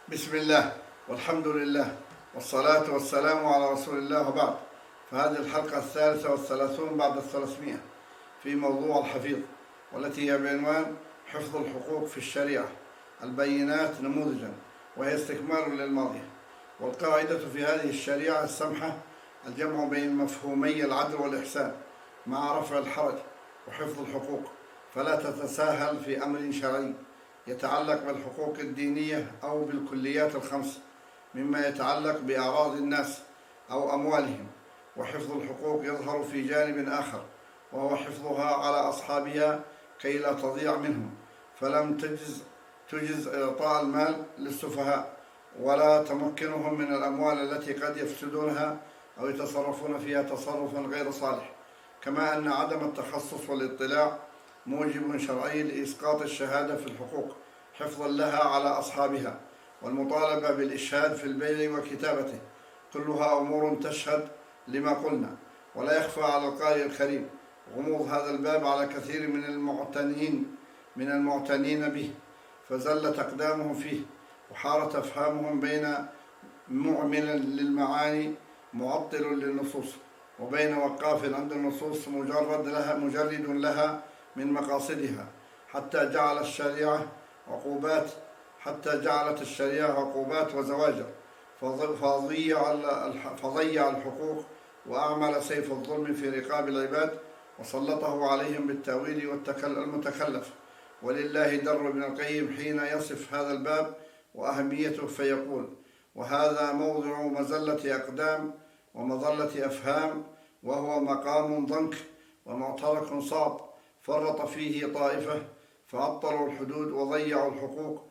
بسم الله والحمد لله والصلاة والسلام على رسول الله وبعد. فهذه الحلقة 33 بعد 300 في موضوع الحفيظ، والتي هي بعنوان حفظ الحقوق في الشريعة، البينات نموذجا، وهي استكمال للماضية. والقاعدة في هذه الشريعة السمحة الجمع بين مفهومي العدل والإحسان مع رفع الحرج وحفظ الحقوق، فلا تتساهل في أمر شرعي يتعلق بالحقوق الدينية أو بالكليات الخمس مما يتعلق بأعراض الناس أو أموالهم. وحفظ الحقوق يظهر في جانب آخر، وهو حفظها على أصحابها كي لا تضيع منهم، فلم تجز إعطاء المال للسفهاء، ولا تمكنهم من الأموال التي قد يفسدونها أو يتصرفون فيها تصرفا غير صالح. كما أن عدم التخصص والاطلاع موجب شرعي لإسقاط الشهادة في الحقوق حفظا لها على أصحابها، والمطالبة بالإشهاد في البيع وكتابته، كلها أمور تشهد لما قلنا. ولا يخفى على القارئ الكريم غموض هذا الباب على كثير من المعتنين به، فزلت أقدامهم فيه وحارت أفهامهم بين معمل للمعاني معطل للنصوص، وبين وقاف عند النصوص مجرد لها من مقاصدها، حتى جعلت الشريعة عقوبات وزواجر، فضيع الحقوق وأعمل سيف الظلم في رقاب العباد، وسلطه عليهم بالتأويل المتكلف. ولله در ابن القيم حين يصف هذا الباب وأهميته فيقول: وهذا موضع مزلة أقدام ومظلة أفهام، وهو مقام ضنك ومعترك صعب، فرط فيه طائفة فعطلوا الحدود وضيعوا الحقوق،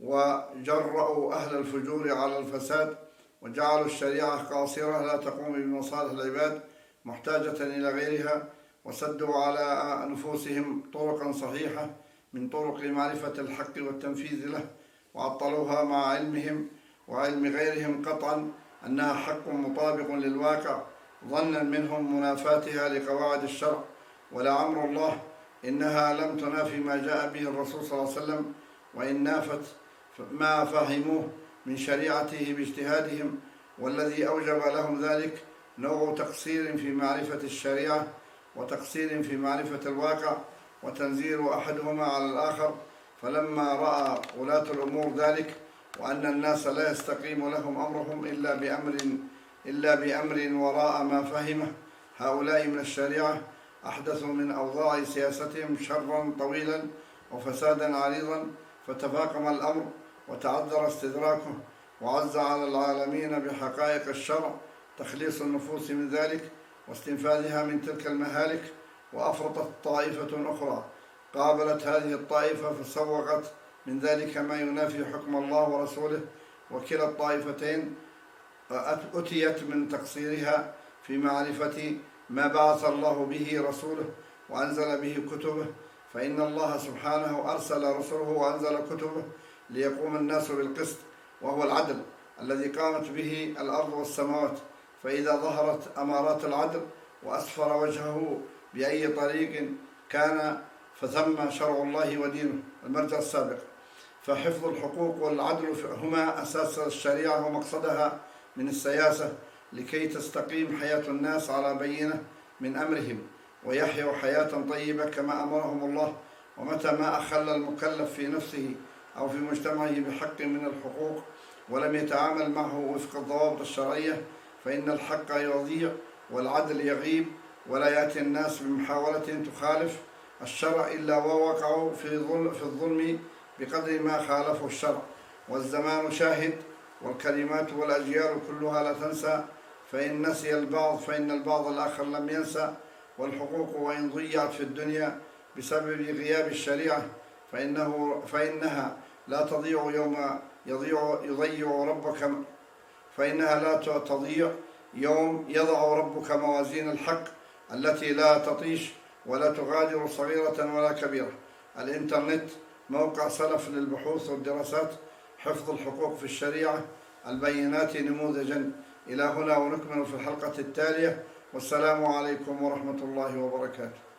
وجرأوا أهل الفجور على الفساد، وجعلوا الشريعة قاصرة لا تقوم بمصالح العباد محتاجة إلى غيرها، وسدوا على نفوسهم طرقا صحيحة من طرق معرفة الحق والتنفيذ له، وعطلوها مع علمهم وعلم غيرهم قطعا أنها حق مطابق للواقع، ظنا منهم منافاتها لقواعد الشرع. ولعمر الله إنها لم تنافي ما جاء به الرسول صلى الله عليه وسلم، وإن نافت ما فهموه من شريعته باجتهادهم، والذي أوجب لهم ذلك نوع تقصير في معرفة الشريعة وتقصير في معرفة الواقع، وتنزيل أحدهما على الآخر. فلما رأى ولاة الأمور ذلك، وأن الناس لا يستقيم لهم أمرهم إلا بأمر وراء ما فهمه هؤلاء من الشريعة، أحدثوا من أوضاع سياستهم شرا طويلا وفسادا عريضا، فتفاقم الأمر وتعذر استدراكه، وعز على العالمين بحقائق الشرع تخليص النفوس من ذلك واستنفاذها من تلك المهالك. وأفرطت طائفة أخرى قابلت هذه الطائفة فسوغت من ذلك ما ينافي حكم الله ورسوله، وكلا الطائفتين أتيت من تقصيرها في معرفة ما بعث الله به رسوله وأنزل به كتبه، فإن الله سبحانه أرسل رسله وأنزل كتبه ليقوم الناس بالقسط، وهو العدل الذي قامت به الأرض والسماوات. فإذا ظهرت أمارات العدل وأسفر وجهه بأي طريق كان فثم شرع الله ودينه، المرجع السابق. فحفظ الحقوق والعدل هما أساس الشريعة ومقصدها من السياسة، لكي تستقيم حياة الناس على بينة من أمرهم، ويحيوا حياة طيبة كما أمرهم الله. ومتى ما أخل المكلف في نفسه أو في مجتمعه بحق من الحقوق ولم يتعامل معه وفق الضوابط الشرعية، فإن الحق يضيع والعدل يغيب، ولا يأتي الناس بمحاولة تخالف الشرع إلا ووقعوا في الظلم بقدر ما خالفه الشرع. والزمان شاهد، والكلمات والأجيال كلها لا تنسى، فإن نسي البعض فإن البعض الآخر لم ينسى. والحقوق وإن ضيعت في الدنيا بسبب غياب الشريعة فإنها لا تضيع يوم يضع ربك موازين الحق التي لا تطيش ولا تغادر صغيرة ولا كبيرة. الإنترنت موقع سلف للبحوث والدراسات، حفظ الحقوق في الشريعة، البينات نموذجا. إلى هنا ونكمل في الحلقة التالية، والسلام عليكم ورحمة الله وبركاته.